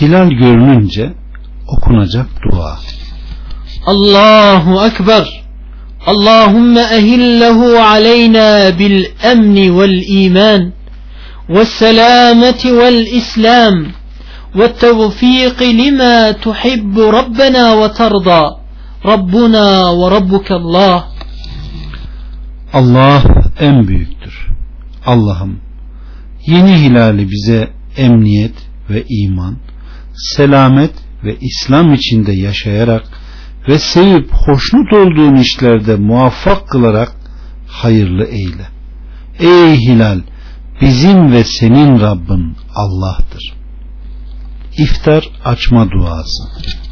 Hilal görününce okunacak dua. Allahu Ekber. Allahümme ehillehu aleyna bil emni vel iman ve selameti vel islam ve tevfik lima tuhibbu Rabbena ve terda. Rabbuna ve Rabbukallah. Allah en büyüktür. Allah'ım yeni hilali bize emniyet ve iman, selamet ve İslam içinde yaşayarak ve sevip hoşnut olduğun işlerde muvaffak kılarak hayırlı eyle. Ey hilal, bizim ve senin Rabbin Allah'tır. İftar açma duası.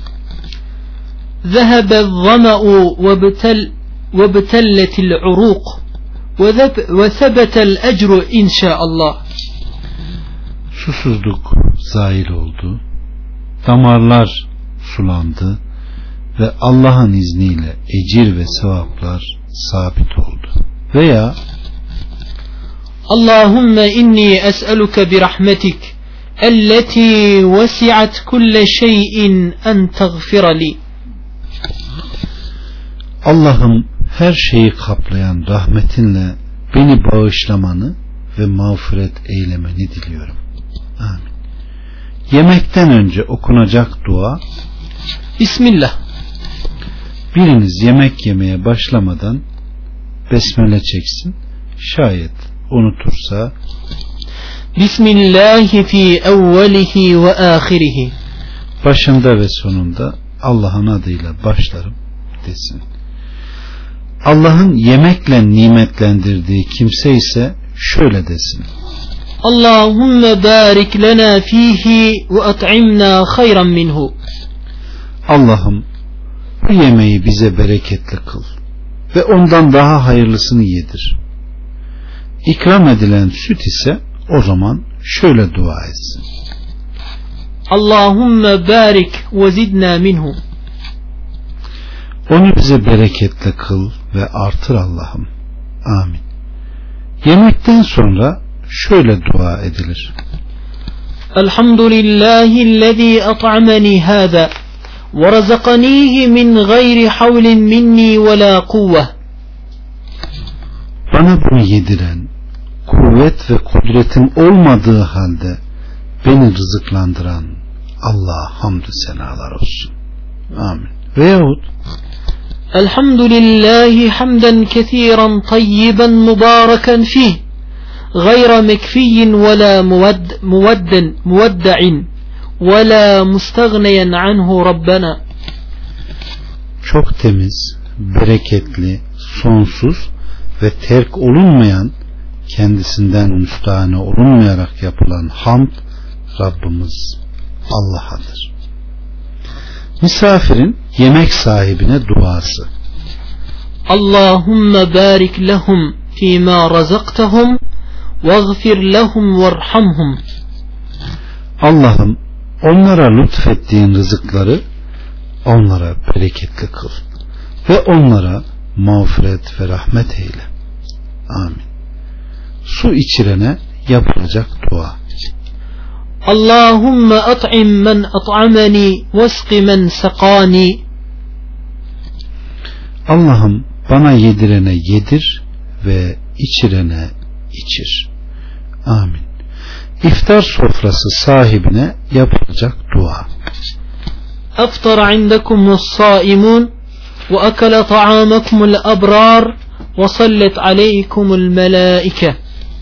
ذهب الظمأ وابتلت العروق وثبت الأجر إن شاء الله. Susuzluk zahil oldu, damarlar sulandı ve Allah'ın izniyle ecir ve sevaplar sabit oldu. Veya Allahümme inni es'eluke bi rahmetik elleti vesi'at kulle şeyin en tagfirali. Allah'ım her şeyi kaplayan rahmetinle beni bağışlamanı ve mağfiret eylemeni diliyorum. Amin. Yemekten önce okunacak dua. Bismillah. Biriniz yemek yemeye başlamadan besmele çeksin. Şayet unutursa Bismillahi fi evvelihi ve ahirihi. Başında ve sonunda Allah'ın adıyla başlarım desin. Allah'ın yemekle nimetlendirdiği kimse ise şöyle desin. Allahümme barik lana fihi ve at'imna hayran minhu. Allah'ım bu yemeği bize bereketli kıl ve ondan daha hayırlısını yedir. İkram edilen süt ise o zaman şöyle dua etsin. Allahümme barik ve zidna minhu. Onu bize bereketle kıl ve artır Allah'ım. Amin. Yemekten sonra şöyle dua edilir. Elhamdülillahillezî at'amani hâzâ ve razaqanihi min gayri havlin minni ve la kuvve. Bana bunu yediren, kuvvet ve kudretin olmadığı halde beni rızıklandıran Allah'a hamdü senalar olsun. Amin. Veyahut Elhamdülillahi hamden kethiren tayyiben mübareken fih gayra mekfiyyin ve la muvedda'in ve la mustagneyen anhu Rabbena. Çok temiz, bereketli, sonsuz ve terk olunmayan, kendisinden müstahane olunmayarak yapılan hamd Rabbimiz Allah'adır. Misafirin yemek sahibine duası. Allahümme barik lehum fîmâ razaqtahum veğfir lehum verhamhum. Allah'ım onlara lütfettiğin rızıkları onlara bereketli kıl ve onlara mağfiret ve rahmet eyle. Amin. Su içirene yapılacak dua. Allahümme at'im men at'amani vesqi men sakani. Allah'ım bana yedirene yedir ve içirene içir. Amin. İftar sofrası sahibine yapılacak dua. Aftara indekumuz saimun ve akala ta'amakumul abrar ve sallet aleykumul melaike.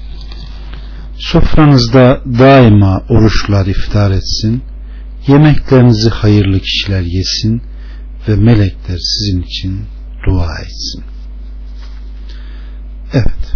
Sofranızda daima oruçlar iftar etsin, yemeklerinizi hayırlı kişiler yesin ve melekler sizin için dua etsin. Evet.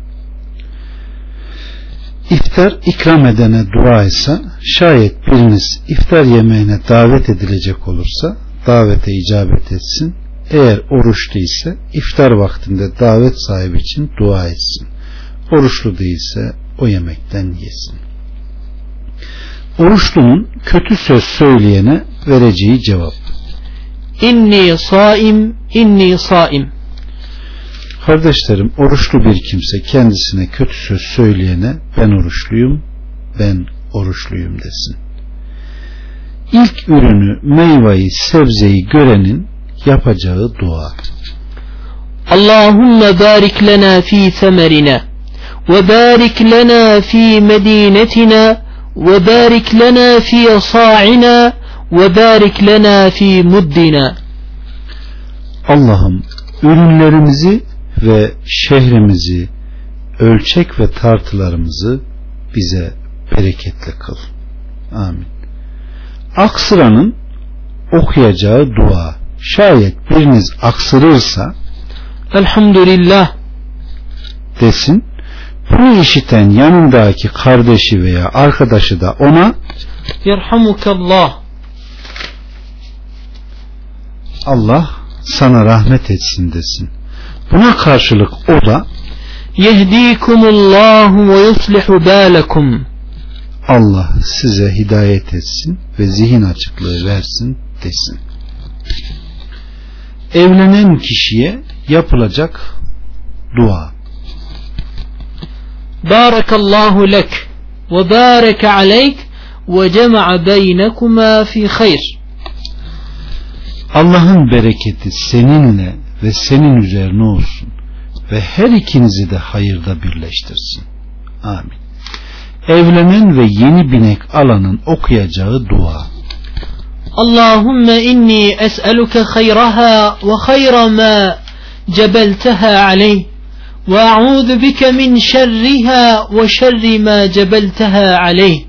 İftar ikram edene dua ise, şayet biriniz iftar yemeğine davet edilecek olursa davete icabet etsin. Eğer oruç değilse iftar vaktinde davet sahibi için dua etsin. Oruçlu değilse o yemekten yesin. Oruçlunun kötü söz söyleyene vereceği cevap. İnni saim, inni saim. Kardeşlerim, oruçlu bir kimse kendisine kötü söz söyleyene ben oruçluyum, ben oruçluyum desin. İlk ürünü, meyveyi, sebzeyi görenin yapacağı dua. Allahümme barik lana fi semerina ve barik lana fi medinetina ve barik lana fi sa'ina ve barik lana fi muddina. Allah'ım ürünlerimizi ve şehrimizi, ölçek ve tartılarımızı bize bereketli kıl. Amin. Aksıranın okuyacağı dua. Şayet biriniz aksırırsa Elhamdülillah desin. Bunu işiten yanındaki kardeşi veya arkadaşı da ona Yerhamukallah, Allah sana rahmet etsin desin. Buna karşılık o da Yehdikumullahu ve yuslihu balakum, Allah size hidayet etsin ve zihin açıklığı versin desin. Evlenen kişiye yapılacak dua. Barakallahu lek ve baraka aleyk ve cema'a beynekuma fi hayr. Allah'ın bereketi seninle ve senin üzerine olsun ve her ikinizi de hayırda birleştirsin. Amin. Evlenen ve yeni binek alanın okuyacağı dua. Allahümme inni es'eluke hayraha ve hayra ma cebelteha aleyh ve a'udhu bike min şerriha ve şerri ma cebelteha aleyh.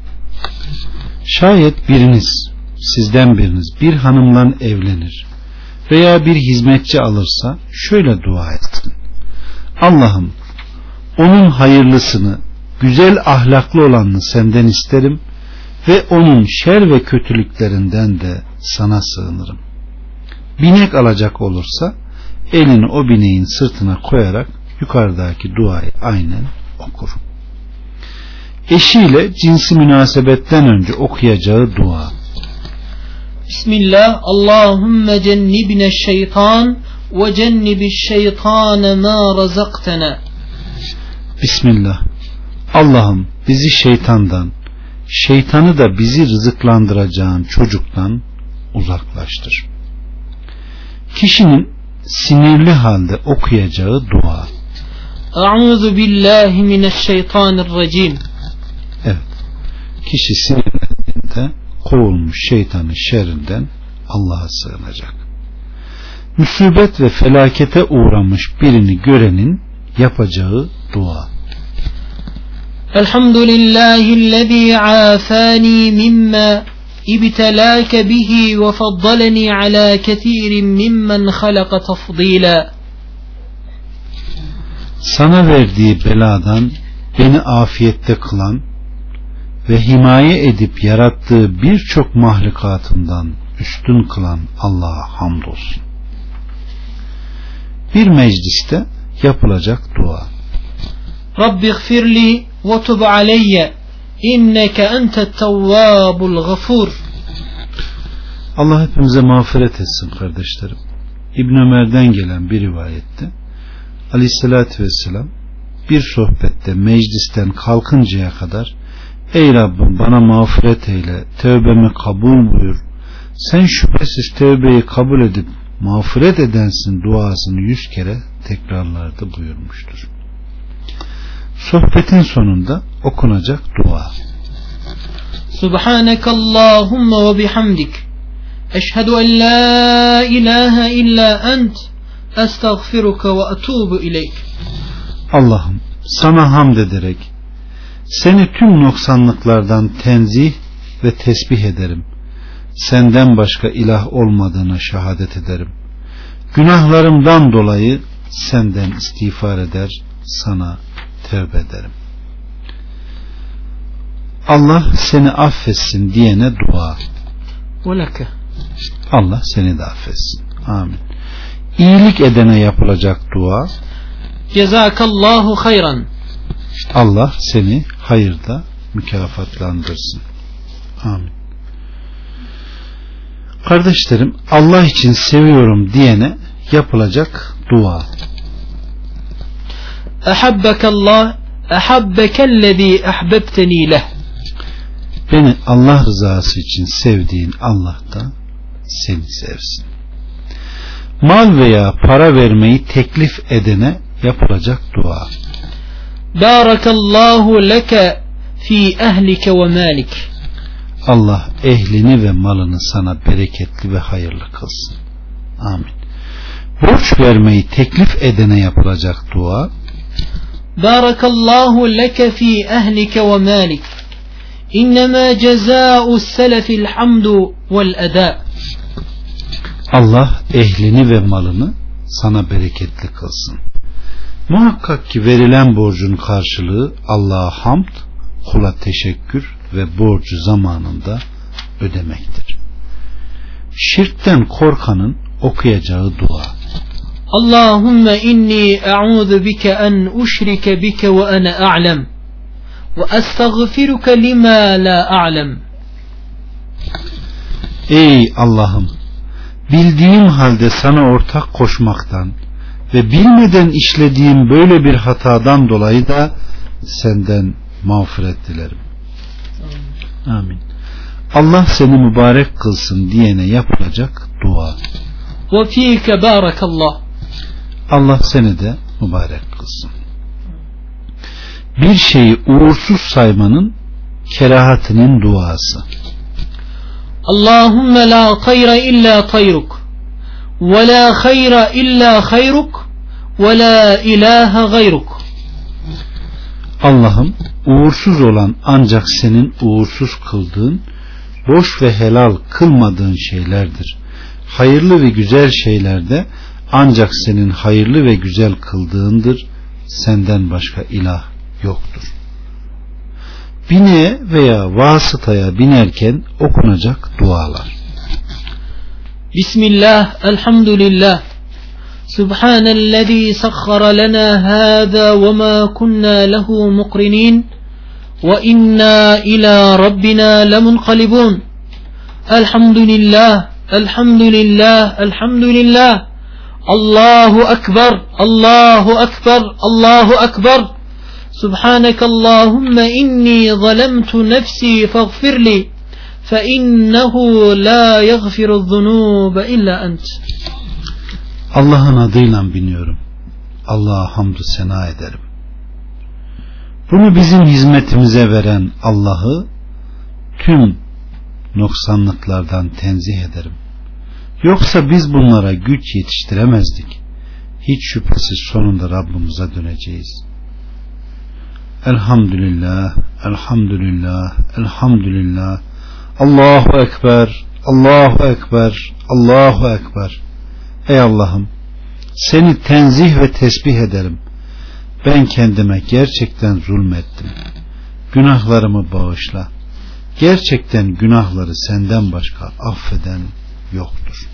Şayet biriniz, sizden biriniz bir hanımla evlenir veya bir hizmetçi alırsa şöyle dua etsin. Allah'ım onun hayırlısını, güzel ahlaklı olanını senden isterim ve onun şer ve kötülüklerinden de sana sığınırım. Binek alacak olursa elini o bineğin sırtına koyarak yukarıdaki duayı aynen okur. Eşiyle cinsi münasebetten önce okuyacağı dua. Bismillah, Allahümme cennibne şeytan ve cennibiş şeytane ma razaktena. Bismillah. Allah'ım bizi şeytandan, şeytanı da bizi rızıklandıracağın çocuktan uzaklaştır. Kişinin sinirli halde okuyacağı dua. A'udhu billahi mineşşeytanirracim. Evet. Kişi sinirlendiğinde kovulmuş şeytanın şerrinden Allah'a sığınacak. Musibet ve felakete uğramış birini görenin yapacağı dua. Elhamdülillahillezî afani mimma ibtelâke bihi ve faddaleni alâ ketîrin mimmen halaka tafdîlâ. Sana verdiği beladan beni afiyette kılan ve himaye edip yarattığı birçok mahlukatından üstün kılan Allah'a hamdolsun. Bir mecliste yapılacak dua. Rabbi gfirli ve tub aleyye inneke entet tevvabul gafur. Allah hepimize mağfiret etsin kardeşlerim. İbn Ömer'den gelen bir rivayette Aleyhisselatü Vesselam bir sohbette meclisten kalkıncaya kadar ey Rabbim bana mağfiret eyle, tövbemi kabul buyur, sen şüphesiz tövbeyi kabul edip mağfiret edensin duasını 100 kere tekrarlardı buyurmuştur. Sohbetin sonunda okunacak dua. Subhanekallahumma ve bihamdik eşhedü en la ilahe illa ent estağfiruka ve etubu ileyk. Allah'ım sana hamd ederek seni tüm noksanlıklardan tenzih ve tesbih ederim. Senden başka ilah olmadığına şehadet ederim. Günahlarımdan dolayı senden istiğfar eder, sana tövbe ederim. Allah seni affetsin diyene dua. Veleke. Allah seni de affetsin. Amin. İyilik edene yapılacak dua. Cezakallahu hayran. Allah seni hayırda mükafatlandırsın. Amin. Kardeşlerim, Allah için seviyorum diyene yapılacak dua. Ahabbekallah, ahabbekellezî ahbebteni leh. Beni Allah rızası için sevdiğin Allah da seni sevsin. Mal veya para vermeyi teklif edene yapılacak dua. Barakallahu leke fi ehlike ve malik. Allah ehlini ve malını sana bereketli ve hayırlı kılsın. Amin. Borç vermeyi teklif edene yapılacak dua. Barakallahu leke fi ehlike ve malik. İnnemâ cezâ'u selefil hamdu vel edâ. Allah ehlini ve malını sana bereketli kılsın. Muhakkak ki verilen borcun karşılığı Allah'a hamd, kula teşekkür ve borcu zamanında ödemektir. Şirkten korkanın okuyacağı dua. Allahümme inni e'udhu bike en uşrike bike ve ene a'lem ve estağfiruke lima la a'lem. Ey Allah'ım, bildiğim halde sana ortak koşmaktan ve bilmeden işlediğim böyle bir hatadan dolayı da senden mağfiret dilerim. Amin. Allah seni mübarek kılsın diyene yapılacak dua. Ve fîke bârakallah. Allah seni de mübarek kılsın. Bir şeyi uğursuz saymanın kerahatinin duası. Allahümme la hayra illa tayruk ve la hayra illa hayruk ve la ilahe gayruk. Allah'ım, uğursuz olan ancak senin uğursuz kıldığın, boş ve helal kılmadığın şeylerdir. Hayırlı ve güzel şeylerde ancak senin hayırlı ve güzel kıldığındır. Senden başka ilah yoktur. Bineğe veya vasıtaya binerken okunacak dualar. Bismillah, elhamdülillah. Subhanellezî sakhkhara lana hâzâ ve mâ kunnâ lehu muqrinîn ve innâ ilâ rabbinâ lemunqalibûn. Elhamdülillah, elhamdülillah, elhamdülillah. Allahu ekber, Allahu ekber, Allahu ekber. Subhanekallahümme inni zalemtu nefsi faghfirli fe innehu la yaghfiru'z zunube illa ent. Allah'ın adıyla biniyorum. Allah'a hamdü sena ederim. Bunu bizim hizmetimize veren Allah'ı tüm noksanlıklardan tenzih ederim. Yoksa biz bunlara güç yetiştiremezdik. Hiç şüphesiz sonunda Rabbimize döneceğiz. Elhamdülillah, elhamdülillah, elhamdülillah. Allahu Ekber, Allahu Ekber, Allahu Ekber. Ey Allah'ım, seni tenzih ve tesbih ederim. Ben kendime gerçekten zulmettim. Günahlarımı bağışla. Gerçekten günahları senden başka affeden yoktur.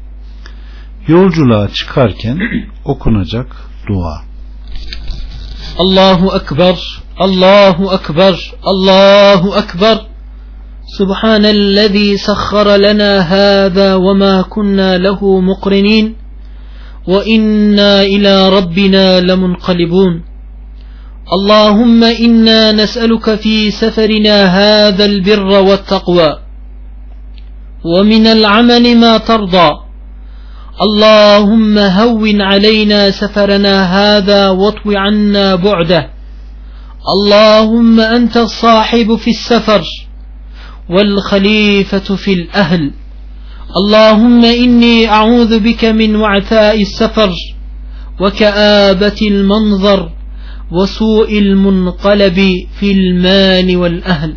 Yolculuğa çıkarken okunacak dua. Allahu Ekber, Allahu Ekber, Allahu Ekber. Subhanellezî sakhkhara lana hâzâ ve mâ kunnâ lehu muqrinîn ve innâ ilâ rabbinâ lemunqalibûn. Allahümme inna nes'eluke fî seferina hâzel birra vettaqvâ ve minel ameli mâ tardâ. اللهم هون علينا سفرنا هذا واطو عنا بعده. اللهم أنت الصاحب في السفر والخليفة في الأهل. اللهم إني أعوذ بك من وعثاء السفر وكآبة المنظر وسوء المنقلب في المال والأهل.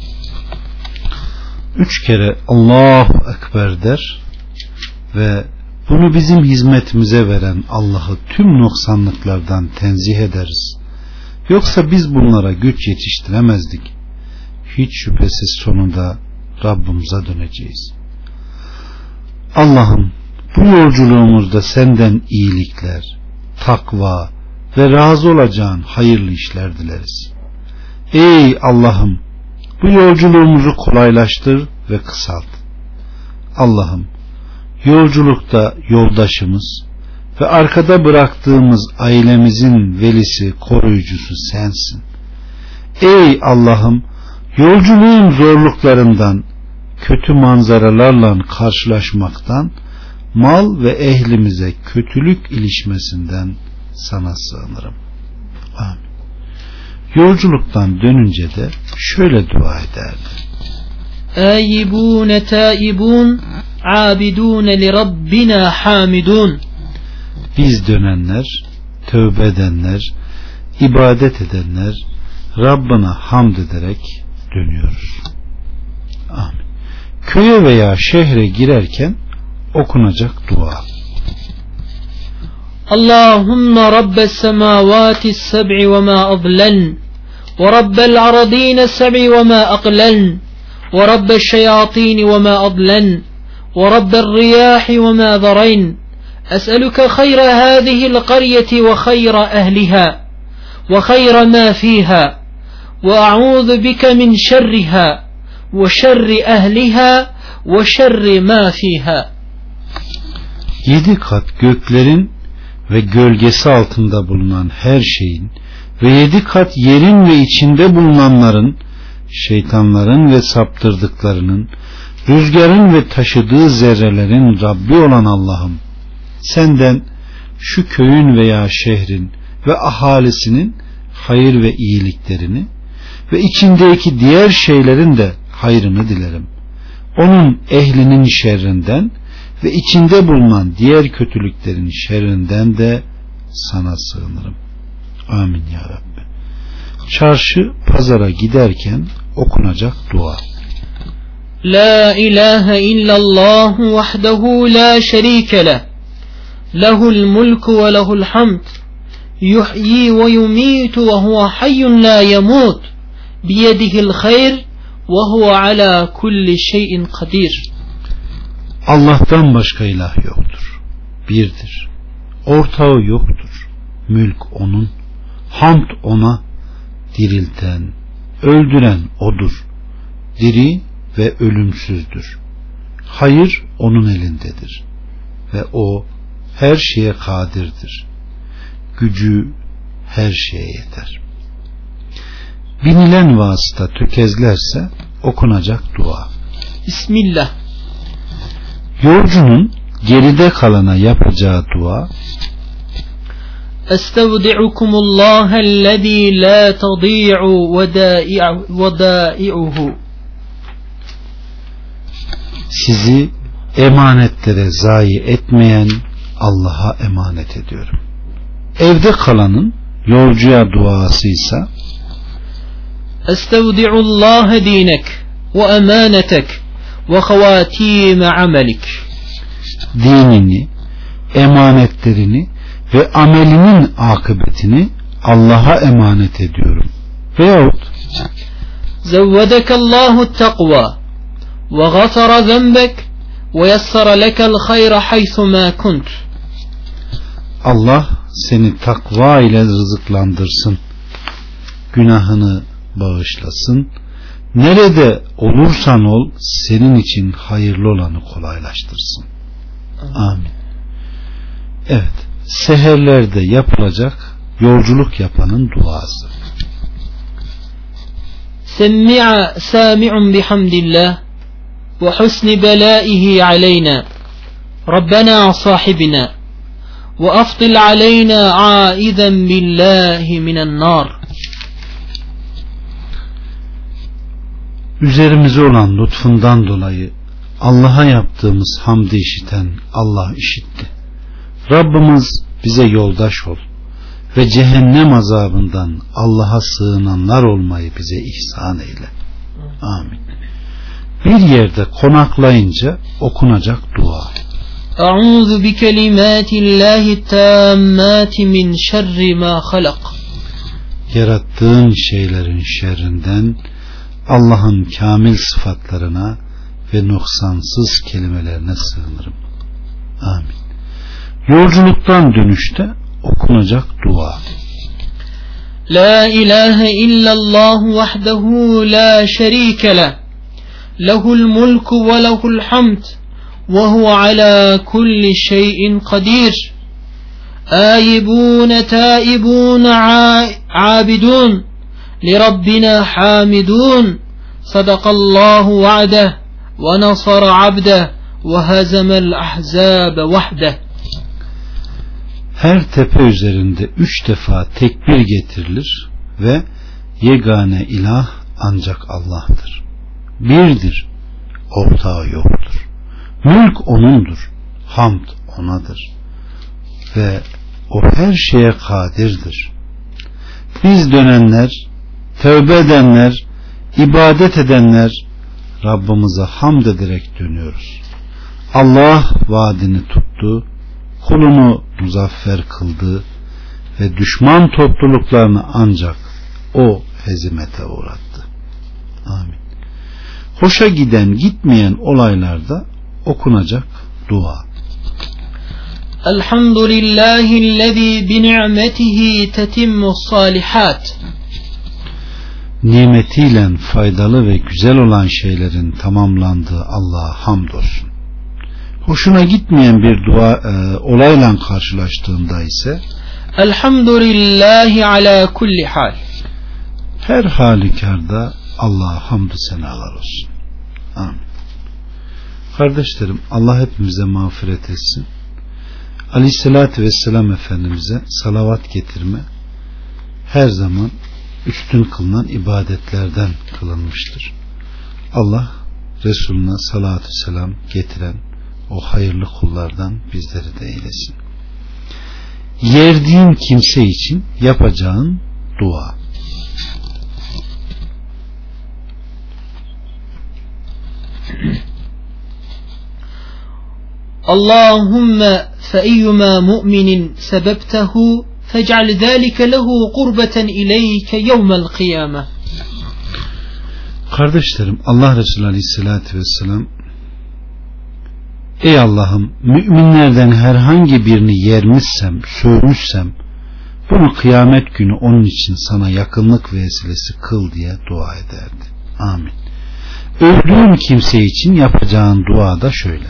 3 kere Allahu Ekber der ve bunu bizim hizmetimize veren Allah'ı tüm noksanlıklardan tenzih ederiz. Yoksa biz bunlara güç yetiştiremezdik. Hiç şüphesiz sonunda Rabbimize döneceğiz. Allah'ım, bu yolculuğumuzda senden iyilikler, takva ve razı olacağın hayırlı işler dileriz. Ey Allah'ım, bu yolculuğumuzu kolaylaştır ve kısalt. Allah'ım, yolculukta yoldaşımız ve arkada bıraktığımız ailemizin velisi, koruyucusu sensin. Ey Allah'ım, Yolculuğun zorluklarından, kötü manzaralarla karşılaşmaktan, mal ve ehlimize kötülük ilişmesinden sana sığınırım. Amin. Yolculuktan dönünce de şöyle dua ederdi. Âyibûne tâibûn, âbidûne li Rabbina hamidûn. Biz dönenler, tövbe edenler, ibadet edenler, Rabbına hamd ederek dönüyoruz. Amin. Köye veya şehre girerken okunacak dua. Allahümme Rabbes semâvâtis seb'i ve mâ adlen ve Rabbel aradîne seb'i ve mâ aklen ve Rabbeş şeyâtîni ve mâ adlen ve Rabbel riyâhi ve mâ zarayn. Es'eluke hayra hâzihil qaryeti ve hayra ehliha ve hayra mâ fîhâ ve a'ûzu bike min şerriha ve şerri ehliha ve şerri mâ fîhâ. 7 kat göklerin ve gölgesi altında bulunan her şeyin ve 7 kat yerin ve içinde bulunanların, şeytanların ve saptırdıklarının, rüzgarın ve taşıdığı zerrelerin Rabbi olan Allah'ım, senden şu köyün veya şehrin ve ahalisinin hayır ve iyiliklerini ve içindeki diğer şeylerin de hayrını dilerim. Onun ehlinin şerrinden ve içinde bulunan diğer kötülüklerin şerrinden de sana sığınırım. Amin ya Rabbi. Çarşı, pazara giderken okunacak dua. La ilahe illallah vahdehu la şerike leh. Lehul mulku ve lehul hamd. Yuhyi ve yumitu ve huve hayyun la yemut. Biyedihil hayr ve huve ala kulli şeyin kadir. Allah'tan başka ilah yoktur. Birdir. Ortağı yoktur. Mülk onun. Hamd ona. Dirilten, öldüren odur. Diri ve ölümsüzdür. Hayır onun elindedir. Ve o her şeye kadirdir. Gücü her şeye yeter. Binilen vasıta tökezlerse okunacak dua. Bismillah. Yolcunun geride kalana yapacağı dua. Estevdi'ukumullahellezî la tadî'u vedâ'i'uhu. Sizi emanetlere zayi etmeyen Allah'a emanet ediyorum. Evde kalanın yolcuya duasıysa Estevdi'ullâhe dînek ve emânetek ve havâtîme amelik. Dinini, emanetlerini ve amelinin akıbetini Allah'a emanet ediyorum. Veyahut Zevvedekallahu takva ve gafara zenbek ve yessara lekel hayra haythu ma kunt. Allah seni takva ile rızıklandırsın, günahını bağışlasın, nerede olursan ol senin için hayırlı olanı kolaylaştırsın. Amin. Evet, seherlerde yapılacak yolculuk yapanın duası. Semmi'a sami'un bihamdillah ve husni belâihi aleyna Rabbena sahibina ve afdil aleyna aizen billahi minen nar. Üzerimize olan lütfundan dolayı Allah'a yaptığımız hamdi işiten Allah işitti. Rabbimiz bize yoldaş ol ve cehennem azabından Allah'a sığınanlar olmayı bize ihsan eyle. Amin. Bir yerde konaklayınca okunacak dua. A'udhu bi kelimatillahi tammati min şerri ma halak. Yarattığın şeylerin şerrinden Allah'ın kamil sıfatlarına ve noksansız kelimelerine sığınırım. Amin. Yolculuktan dönüşte okunacak dua. La ilahe illallah vahdehu la şerike leh. Lehul mulku ve lehul hamd ve huve ala kulli şeyin kadir. Âyibûne tâibûne âbidûn li Rabbina hamidûn Sadakallahu va'deh ve nasara abdeh ve hazemel ahzabe vahdeh. Her tepe üzerinde 3 defa tekbir getirilir ve yegane ilah ancak Allah'tır. Birdir, ortağı yoktur. Mülk O'nundur, hamd O'nadır ve O her şeye kadirdir. Biz dönenler, tövbe edenler, ibadet edenler Rabbimize hamd ederek dönüyoruz. Allah vaadini tuttu, kulunu muzaffer kıldı ve düşman topluluklarını ancak O hezimete uğrattı. Amin. Hoşa giden gitmeyen olaylarda okunacak dua. Elhamdülillahillezî bi ni'metihi tetimmus salihat. Nimetiyle faydalı ve güzel olan şeylerin tamamlandığı Allah'a hamdolsun. Hoşuna gitmeyen bir olayla karşılaştığında ise Elhamdülillahi ala kulli hal. Her halükarda Allah'a hamdü senalar olsun. Amin. Kardeşlerim, Allah hepimize mağfiret etsin. Aleyhissalatü vesselam Efendimiz'e salavat getirme her zaman üstün kılınan ibadetlerden kılınmıştır. Allah Resulüne salatü selam getiren o hayırlı kullardan bizleri de eylesin. Yerdiğin kimse için yapacağın dua. Allahümme feeyyuma mu'minin sebebtehu fec'al zâlike lehu kurbeten ileyke yevmel kıyame. Kardeşlerim, Allah Resulü Aleyhisselatü Vesselam, ey Allah'ım, müminlerden herhangi birini yermişsem, sövmüşsem bunu kıyamet günü onun için sana yakınlık vesilesi kıl diye dua ederdi. Amin. Öldüğün kimse için yapacağın dua da şöyle: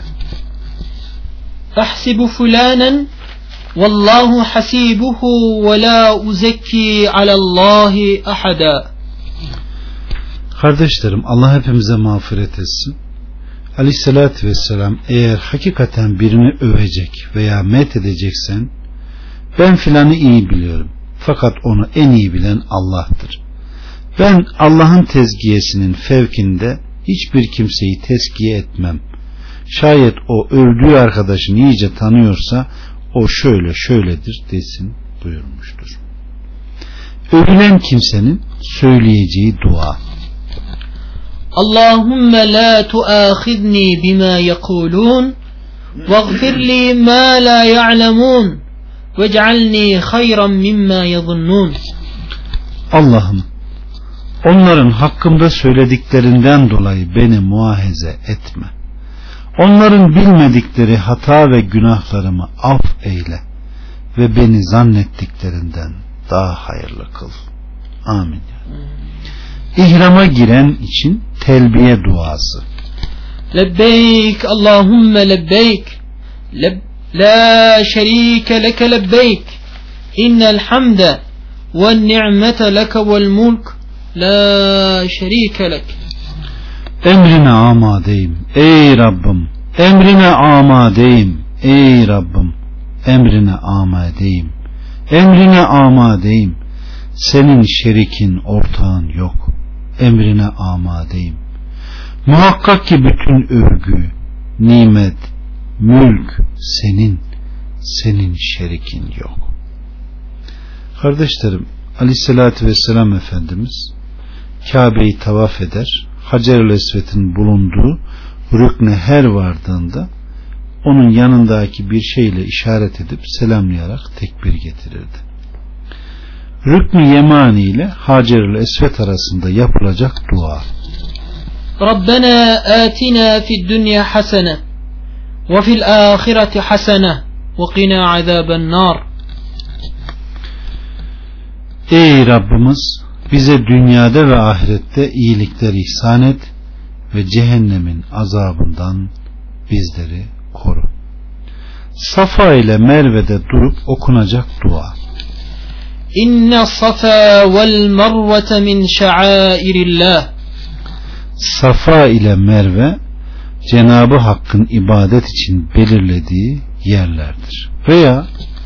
Ahsibu fulanen vallahu hasibuhu ve la uzekki alallahi ahada. Kardeşlerim, Allah hepimize mağfiret etsin. Aleyhissalatü vesselam, eğer hakikaten birini övecek veya met edeceksen, ben filanı iyi biliyorum fakat onu en iyi bilen Allah'tır. Ben Allah'ın tezkiyesinin fevkinde hiçbir kimseyi tezkiye etmem. Şayet o öldüğü arkadaşını iyice tanıyorsa o şöyle şöyledir desin buyurmuştur. Övülen kimsenin söyleyeceği dua: Allahümme la tuâkhidni bima yekulun veğfirli ma la ya'lemun vec'alni hayran mimma yazunnun. Allah'ım, onların hakkımda söylediklerinden dolayı beni muahize etme. Onların bilmedikleri hata ve günahlarımı af eyle ve beni zannettiklerinden daha hayırlı kıl. Amin. İhrama giren için telbiye duası. Lebbeyk Allahümme lebbeyk la şerike leke lebbeyk innel hamde ve ni'mete leke vel mulk la şerike lek. Emrine amadeyim ey Rabbim, emrine amadeyim ey Rabbim, emrine amadeyim, emrine amadeyim, senin şerikin ortağın yok, emrine amadeyim. Muhakkak ki bütün övgü, nimet, mülk senin şerikin yok. Kardeşlerim, Aleyhisselatü Vesselam Efendimiz Kabe'yi tavaf eder, Hacer-ül Esved'in bulunduğu rükne her vardığında onun yanındaki bir şeyle işaret edip selamlayarak tekbir getirirdi. Rükn-i Yemani ile Hacer-ül Esved arasında yapılacak dua: Rabbena atina fid dunya hasene ve fil ahireti hasene ve qina azaben nar. Ey Rabbimiz, bize dünyada ve ahirette iyilikler ihsan et ve cehennemin azabından bizleri koru. Safa ile Merve'de durup okunacak dua: İnne safa vel mervete min şa'airillah. Safa ile Merve Cenab-ı Hakk'ın ibadet için belirlediği yerlerdir. Veya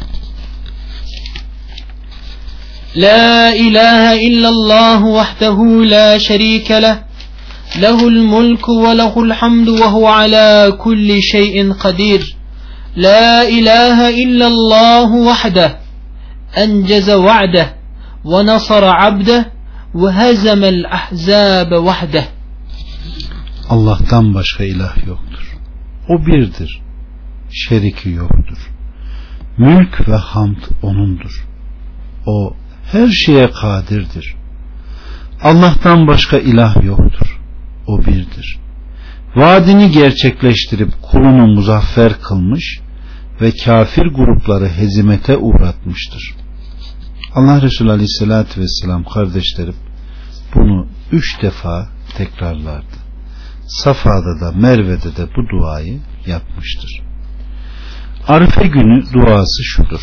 La ilahe illallah vahdehu la şerike leh lehul mulku ve lehul hamdu ve huve ala kulli şeyin kadir. La ilahe illallah vahdeh enceze va'deh ve nasara abdeh ve hezemel ahzabe vahdeh. Allah'tan başka ilah yoktur. O birdir. Şeriki yoktur. Mülk ve hamd O'nundur. O her şeye kadirdir. Allah'tan başka ilah yoktur. O birdir. Vaadini gerçekleştirip kulunu muzaffer kılmış ve kafir grupları hezimete uğratmıştır. Allah Resulü Aleyhisselatü Vesselam kardeşlerim bunu 3 defa tekrarlardı. Safa'da da Merve'de de bu duayı yapmıştır. Arife günü duası şudur: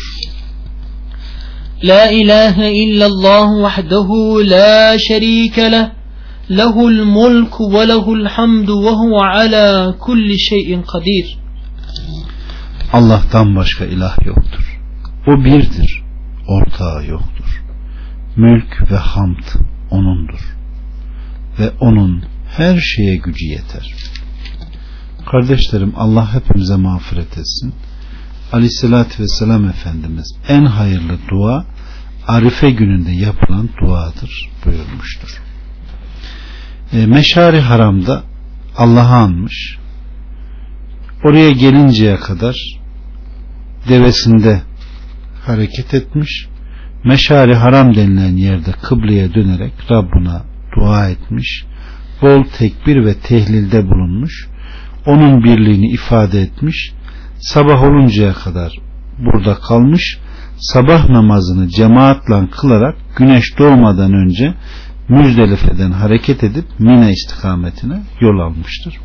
La ilahe illallah vahdehu la şerike leh lehul mulku ve lehul hamdu ve huve ala kulli şeyin kadir. Allah'tan başka ilah yoktur. O birdir. Ortağı yoktur. Mülk ve hamd O'nundur. Ve O'nun her şeye gücü yeter. Kardeşlerim, Allah hepimize mağfiret etsin. Aleyhissalatü vesselam Efendimiz en hayırlı dua Arife gününde yapılan duadır buyurmuştur. Meşari Haram'da Allah'ı anmış. Oraya gelinceye kadar devesinde hareket etmiş. Meşari Haram denilen yerde kıbleye dönerek Rabbına dua etmiş. Bol tekbir ve tehlilde bulunmuş. Onun birliğini ifade etmiş. Sabah oluncaya kadar burada kalmış. Sabah namazını cemaatle kılarak güneş doğmadan önce Müzdelife'den hareket edip Mina istikametine yol almıştır.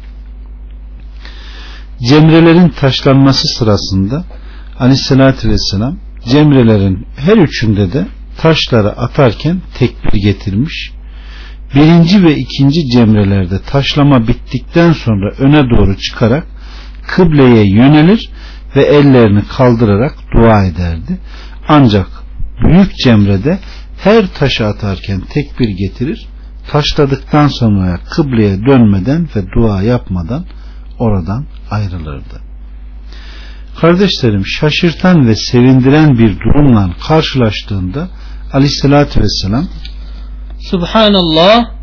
Cemrelerin taşlanması sırasında Aleyhisselatü Vesselam cemrelerin her üçünde de taşları atarken tekbir getirmiş. Birinci ve ikinci cemrelerde taşlama bittikten sonra öne doğru çıkarak kıbleye yönelir ve ellerini kaldırarak dua ederdi. Ancak büyük cemrede her taşı atarken tekbir getirir, taşladıktan sonra kıbleye dönmeden ve dua yapmadan oradan ayrılırdı. Kardeşlerim, şaşırtan ve sevindiren bir durumla karşılaştığında Aleyhisselatü Vesselam Subhanallah,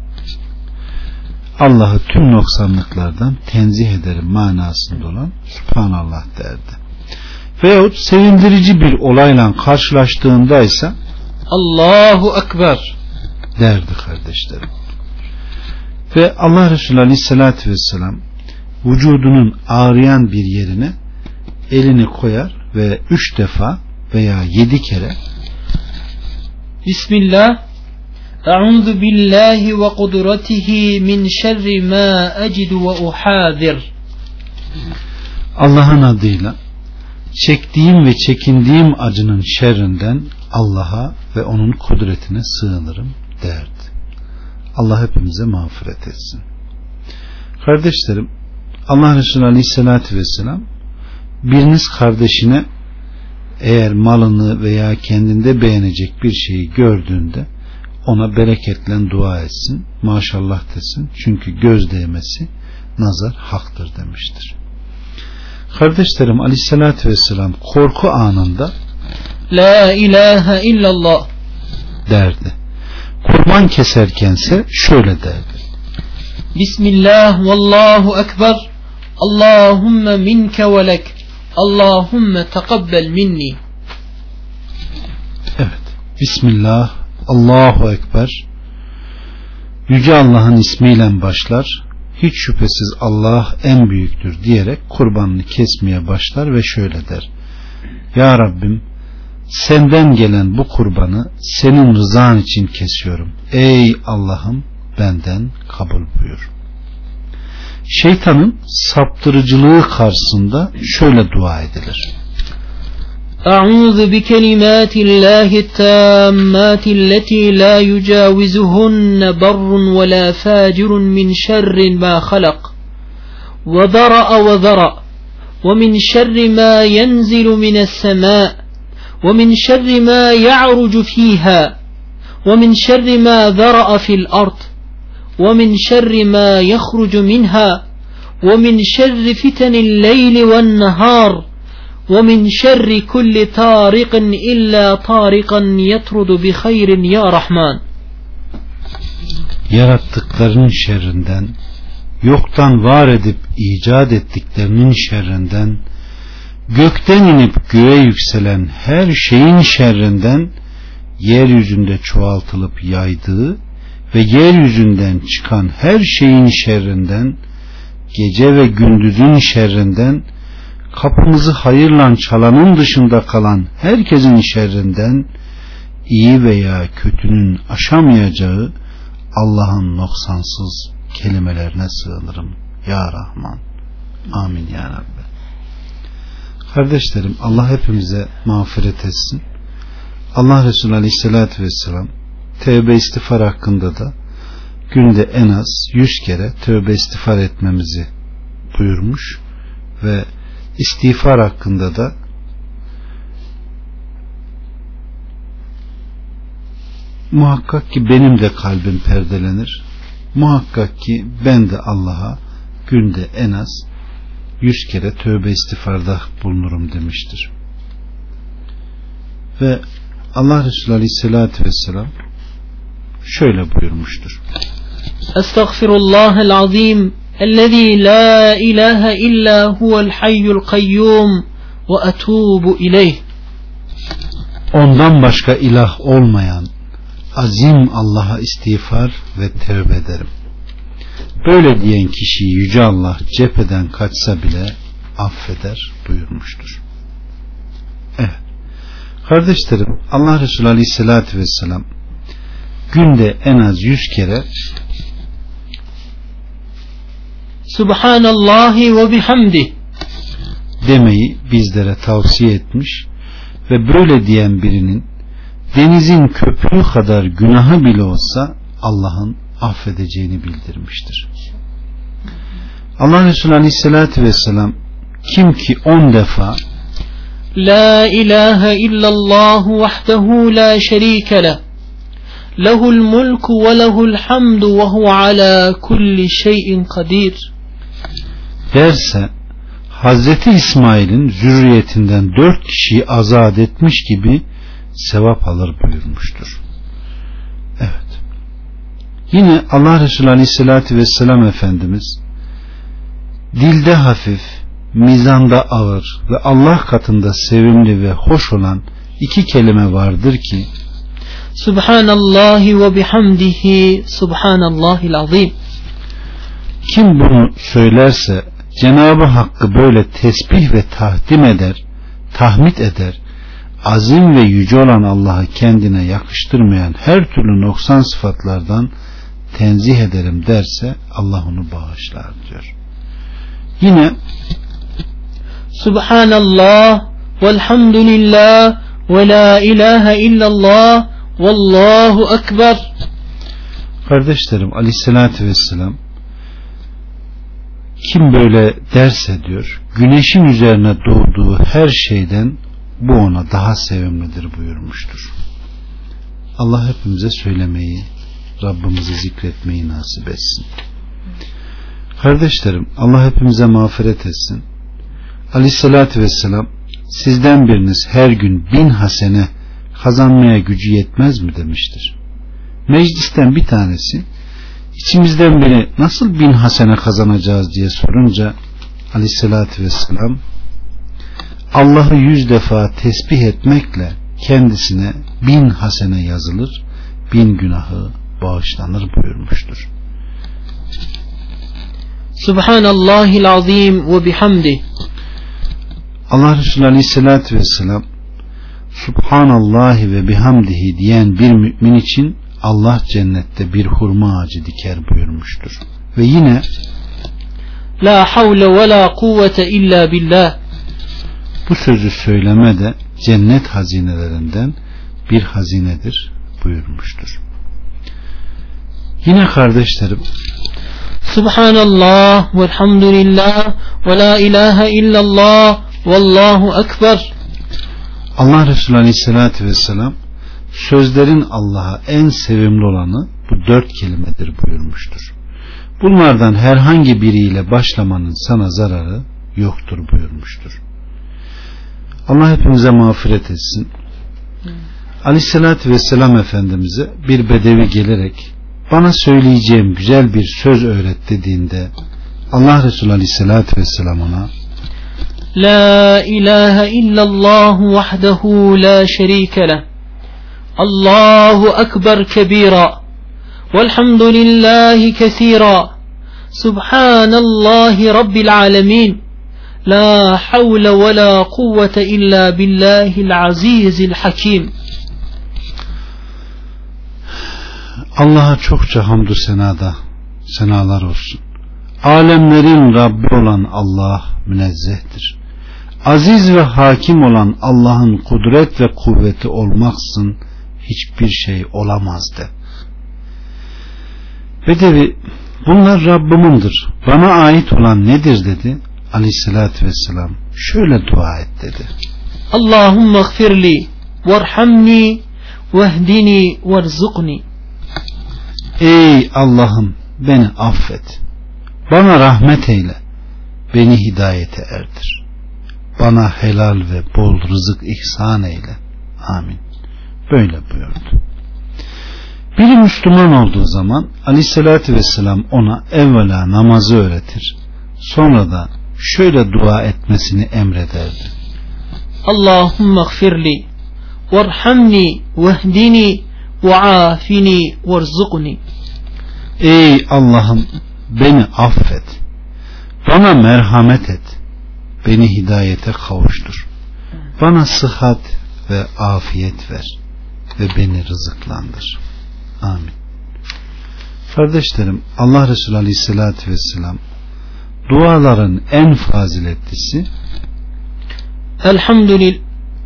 Allah'ı tüm noksanlıklardan tenzih ederim manasında olan Subhanallah derdi. Veyahut sevindirici bir olayla karşılaştığında ise Allahu Ekber derdi kardeşlerim. Ve Allah Resulü Aleyhisselatü Vesselam vücudunun ağrıyan bir yerine elini koyar ve 3 defa veya 7 kere Bismillah, Eûzu billahi ve kudretihi min şerri ma ecidu ve uhadir. Allah'ın adıyla çektiğim ve çekindiğim acının şerrinden Allah'a ve onun kudretine sığınırım derdi. Allah hepimize mağfiret etsin. Kardeşlerim, Allah Resulü Aleyhisselatü Vesselam biriniz kardeşine eğer malını veya kendinde beğenecek bir şeyi gördüğünde ona bereketle dua etsin, maşallah desin, çünkü göz değmesi nazar haktır demiştir. Kardeşlerim, Aleyhisselatü Vesselam korku anında La ilahe illallah derdi. Kurban keserkense şöyle derdi: Bismillah vallahu ekber, Allahümme minke ve lek, Allahümme tekabbel minni. Evet, Bismillah, Allahu Ekber, Yüce Allah'ın ismiyle başlar, hiç şüphesiz Allah en büyüktür diyerek kurbanını kesmeye başlar ve şöyle der: Ya Rabbim, senden gelen bu kurbanı senin rızan için kesiyorum. Ey Allah'ım, benden kabul buyur. Şeytanın saptırıcılığı karşısında şöyle dua edilir: أعوذ بكلمات الله التامات التي لا يجاوزهن بر ولا فاجر من شر ما خلق وذرأ وذرأ ومن شر ما ينزل من السماء ومن شر ما يعرج فيها ومن شر ما ذرأ في الأرض ومن شر ما يخرج منها ومن شر فتن الليل والنهار ومن شر كل طارق إلا طارقا يطرد بخير يا رحمن. Yarattıklarının şerrinden, yoktan var edip icat ettiklerinin şerrinden, gökten inip göğe yükselen her şeyin şerrinden, yeryüzünde çoğaltılıp yaydığı ve yeryüzünden çıkan her şeyin şerrinden, gece ve gündüzün şerrinden, kapımızı hayırla çalanın dışında kalan herkesin şerrinden, iyi veya kötünün aşamayacağı Allah'ın noksansız kelimelerine sığınırım ya Rahman. Amin ya Rabbi. Kardeşlerim, Allah hepimize mağfiret etsin. Allah Resulü Aleyhisselatü Vesselam tövbe istiğfar hakkında da günde en az 100 kere tövbe istiğfar etmemizi buyurmuş ve istiğfar hakkında da muhakkak ki benim de kalbim perdelenir, muhakkak ki ben de Allah'a günde en az 100 kere tövbe istiğfarda bulunurum demiştir. Ve Allah Resulü Aleyhisselatü Vesselam şöyle buyurmuştur: Estağfirullahel azim ellezî la ilahe illa huvel hayyul kayyum ve etûbu ileyh. Ondan başka ilah olmayan azim Allah'a istiğfar ve tövbe ederim. Böyle diyen kişiyi Yüce Allah cepheden kaçsa bile affeder buyurmuştur. Evet. Kardeşlerim, Allah Resulü Aleyhisselatü Vesselam günde en az 100 kere Subhanallahi ve bihamdi demeyi bizlere tavsiye etmiş ve böyle diyen birinin denizin köpüğü kadar günahı bile olsa Allah'ın affedeceğini bildirmiştir. Allah Resulü Aleyhisselatü Vesselam kim ki 10 defa La ilahe illallah vahdehu la şerike leh lehul mulku ve lehul hamdu ve huve ala kulli şeyin kadir derse, Hazreti İsmail'in zürriyetinden 4 kişiyi azat etmiş gibi sevap alır buyurmuştur. Evet. Yine Allah Resulü Aleyhisselatü Vesselam Efendimiz dilde hafif, mizanda ağır ve Allah katında sevimli ve hoş olan 2 kelime vardır ki Subhanallahi ve bihamdihi Subhanallahil azim. Kim bunu söylerse Cenab-ı Hakk'ı böyle tesbih ve tahmid eder, azim ve yüce olan Allah'ı kendine yakıştırmayan her türlü noksan sıfatlardan tenzih ederim derse Allah onu bağışlar diyor. Yine Subhanallah velhamdülillah ve la ilahe illallah vallahu ekber. Kardeşlerim, Aleyhisselatü Vesselam kim böyle derse diyor, güneşin üzerine doğduğu her şeyden bu ona daha sevimlidir buyurmuştur. Allah hepimize söylemeyi, Rabbimizi zikretmeyi nasip etsin. Kardeşlerim, Allah hepimize mağfiret etsin. Aleyhissalatü vesselam sizden biriniz her gün 1000 hasene kazanmaya gücü yetmez mi demiştir. Meclisten bir tanesi içimizden biri nasıl 1000 hasene kazanacağız diye sorunca Aleyhissalatü vesselam Allah'ı 100 defa tesbih etmekle kendisine 1000 hasene yazılır, 1000 günahı bağışlanır buyurmuştur. Subhanallahil azim ve bihamdi. Allah Resulü Aleyhisselatü Vesselam Subhanallahi ve bihamdihi diyen bir mümin için Allah cennette bir hurma ağacı diker buyurmuştur. Ve yine La havle ve la kuvvete illa billah. Bu sözü söylemede cennet hazinelerinden bir hazinedir buyurmuştur. Yine kardeşlerim, Subhanallah velhamdülillah ve la ilahe illallah vallahu ekber. Allah Resulü Aleyhisselatü Vesselam sözlerin Allah'a en sevimli olanı bu 4 kelimedir buyurmuştur. Bunlardan herhangi biriyle başlamanın sana zararı yoktur buyurmuştur. Allah hepimize mağfiret etsin. Aleyhisselatü Vesselam Efendimiz'e bir bedevi gelerek bana söyleyeceğim güzel bir söz öğret dediğinde Allah Resulü Aleyhisselatü Vesselam ona La ilahe illallah vahdehu la şerike leh. Allahu ekber kebira. Velhamdülillahi kesira. Subhanallahi rabbil alemin. La havle ve la kuvvete illa billahil azizil hakim. Allah'a çokça hamdü senalar olsun. Alemlerin Rabbi olan Allah münezzehtir. Aziz ve hakim olan Allah'ın kudret ve kuvveti olmaksızın hiçbir şey olamazdı. Bedevi, bunlar Rabbimindir, bana ait olan nedir dedi. Aleyhissalatü vesselam şöyle dua et dedi. Allahümme gfirli varhamni vehdini verzukni. Ey Allah'ım, beni affet, bana rahmet eyle, beni hidayete erdir, bana helal ve bol rızık ihsan eyle. Amin. Böyle buyurdu. Biri Müslüman olduğu zaman Aleyhisselatü Vesselam ona evvela namazı öğretir, sonra da şöyle dua etmesini emrederdi. Allahümme gfirli varhamni vehdini ve'afini verzukni. Ey Allah'ım, beni affet, bana merhamet et, beni hidayete kavuştur, bana sıhhat ve afiyet ver ve beni rızıklandır. Amin. Kardeşlerim, Allah Resulü Aleyhisselatü Vesselam duaların en faziletlisi Elhamdülillah,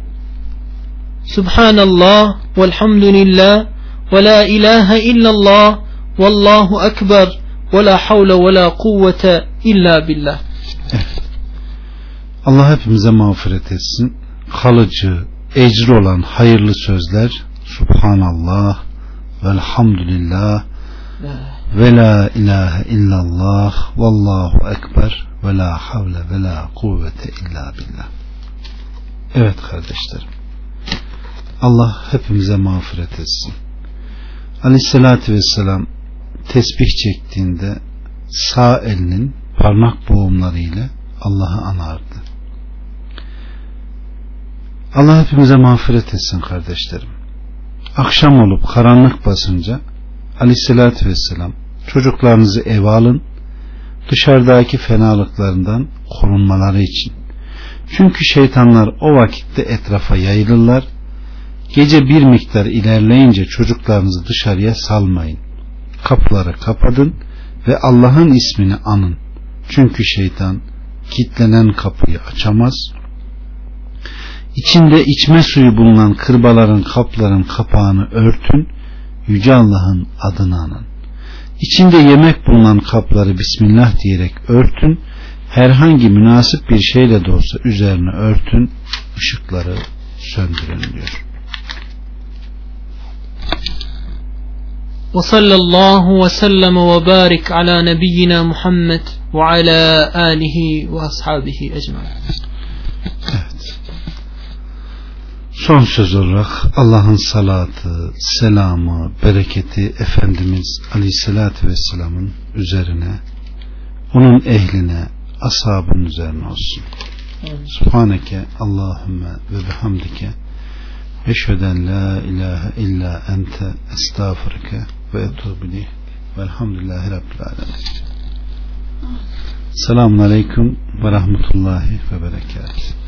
Subhanallah velhamdülillah ve la ilahe illallah vallahu ekber ve la havle ve la kuvvete illa billah. Evet. Allah hepimize mağfiret etsin. Kalıcı, ecri olan hayırlı sözler Subhanallah velhamdülillah ve la ilahe illallah vallahu ekber ve la havle ve la kuvvete illa billah. Evet kardeşlerim, Allah hepimize mağfiret etsin. Aleyhissalatü vesselam tesbih çektiğinde sağ elinin parmak boğumları ile Allah'ı anardı. Allah hepimize mağfiret etsin kardeşlerim. Akşam olup karanlık basınca Aleyhissalatü vesselam çocuklarınızı eve alın, dışarıdaki fenalıklarından korunmaları için. Çünkü şeytanlar o vakitte etrafa yayılırlar. Gece bir miktar ilerleyince çocuklarınızı dışarıya salmayın. Kapıları kapatın ve Allah'ın ismini anın. Çünkü şeytan kilitlenen kapıyı açamaz. İçinde içme suyu bulunan kırbaların kapların kapağını örtün. Yüce Allah'ın adını anın. İçinde yemek bulunan kapları Bismillah diyerek örtün. Herhangi münasip bir şeyle de olsa üzerine örtün. Işıkları söndürün diyor. Ve sallallahu ve sellem ve barik ala nebiyyina Muhammed ve ala alihi ve ashabihi ecmaîn. Evet. Son söz olarak Allah'ın salatı, selamı, bereketi Efendimiz Aleyhisselatü Vesselam'ın üzerine, onun ehline, ashabın üzerine olsun. Subhaneke Allahümme ve bihamdike eşheden la ilahe illa ente estağfurke ve etubu ileyh velhamdülillahi rabbil alemin. Selamun aleyküm ve rahmetullahi ve berekatuhu.